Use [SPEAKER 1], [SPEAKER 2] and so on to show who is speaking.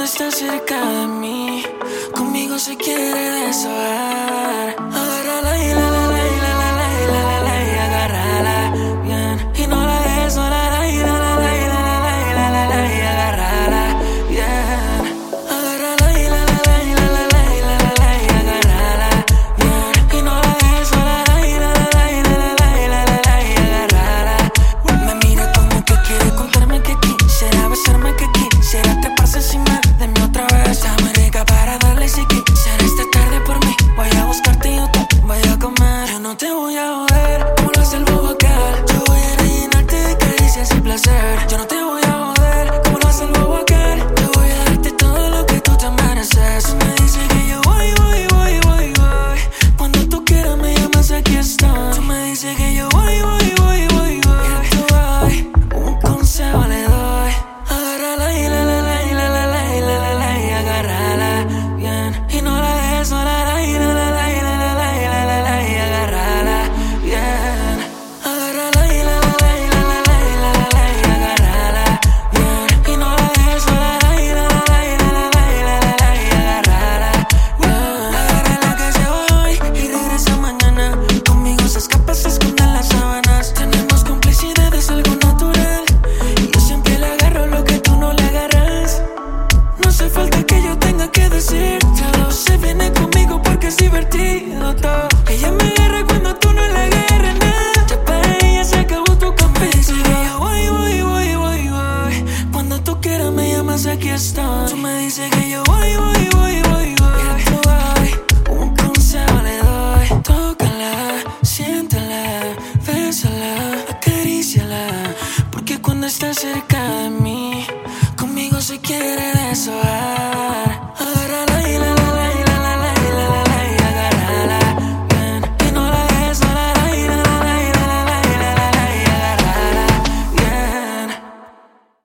[SPEAKER 1] cuando estás cerca de mí, conmigo se quiere deshogar. Agárrala y la la la y la la la y la la la y agárrala bien. Y no la dejes sola y la la la y la la la y la la la y agárrala bien. Agárrala y la la la y la la la y la la la y agárrala bien. Y no la dejes sola y la la la y la la la y la la la y agárrala. Me mira como que quiere contarme que quisiera besarme, que quisiera treparse encima de mí otra vez. Está muy rica para darle si quisiera esta tarde por mí. Voy a buscarte y yo te voy a comer. Yo no te voy a joder como lo hace el bobo aquel. Yo voy a rellenarte de caricias y placer. Yo no te voy a joder como lo hace el bobo aquel. Yo voy a darte todo lo que tú te mereces. Tú me dices que yo voy. Cuando tú quieras me llamas, aquí estoy. Tú me dices que yo voy. Y tú voy. Un consejo le doy. Agárrala y la la la y la la la y la la la y agárrala bien. Y no la dejes sola y la la la y la la la y la la la y agárrala bien. Agárrala y la la la y la la la y la la la y agárrala bien. Y no la dejes sola y la la la y la la la y la la la y agárrala bien. Agárrala que se va hoy y regresa mañana. Conmigo se escapa, se esconde en las sábanas. Tenemos complicidades, algo natural. Y yo siempre le agarro lo que tú no le agarras. No hace falta que yo tenga que decírtelo. Se viene conmigo porque es divertido todo. Ella me agarra cuando tú no le agarras nada. Ya para ella se acabó tu capricho. Y yo voy. Cuando tú quieras me llamas, aquí estoy. Tú me dices que yo voy. Y tú voy. Un consejo le doy. Tócala, siéntala, bésala, acaríciala. Porque cuando estás cerca de mí, conmigo se quiere